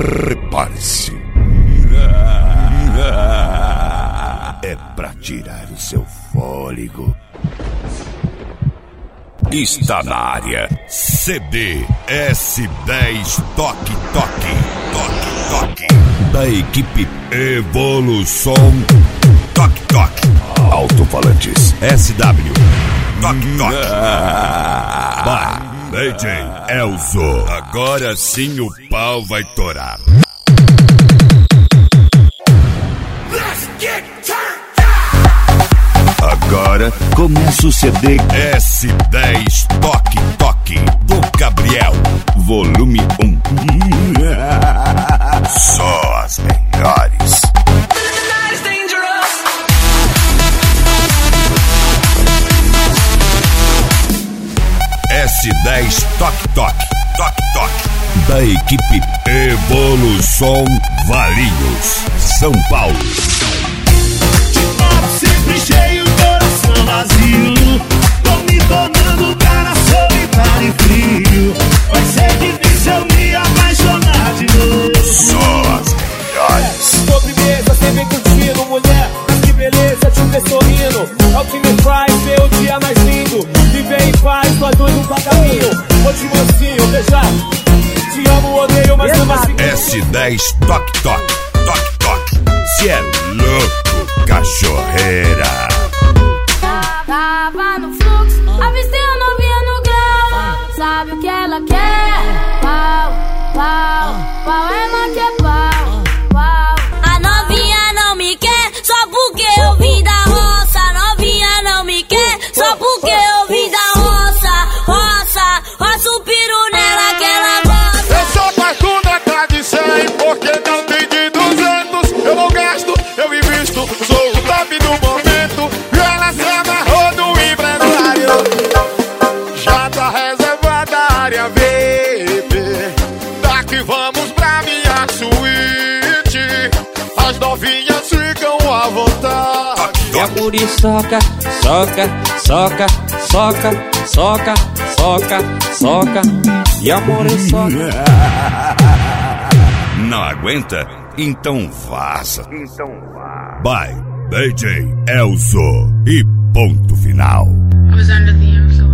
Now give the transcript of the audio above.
Prepare-se. É pra tirar o seu fôlego. Está na área. CD S10 Toque Toque. Toque Toque. Da equipe Evolução. Toque Toque. Alto-falantes SW. Toque Toque. Vai, DJ Elzo. Agora sim o pau vai torar. Agora começa o CD S10 Toque Toque do Gabriel, volume 1. Só as melhores. S10 Toque Toque, Toque Toque, da equipe Evolução Valinhos, São Paulo. Sempre cheio, coração vazio. Tô me tornando cara solitário e frio. Vai ser difícil eu me apaixonar de novo. Só as melhores. Tô firmeza, sempre curtindo, mulher. Mas que beleza te ver sorrindo. É o que me faz ver o dia mais lindo. Viver em paz, nós dois no caminho. Vou te mocinho, beijar. Te amo, odeio, mas não assim. S10 Toque Toque, Toque Toque. Se é louco, cachorreira. Tava no fluxo, avistei a novinha no grau. Sabe o que ela quer? Pau, pau, pau, ela quer pau, pau. A novinha não me quer só porque eu vim da roça. A novinha não me quer só porque eu vim da roça. Roça, roça o peru nela que ela gosta. Eu sou parcudo atrás de 100, porque não tem de 200. Eu não gasto, eu invisto, sou o top do momento. E ela se amarrou do empresário. Já tá reservada a área VIP. Daqui vamos pra minha suíte. As novinhas ficam à vontade. E a guri soca, soca, soca, soca, soca, soca, soca. E amor é soca. Não aguenta? Então vaza. Vai, DJ Elzo. E ponto final. I was under the influence.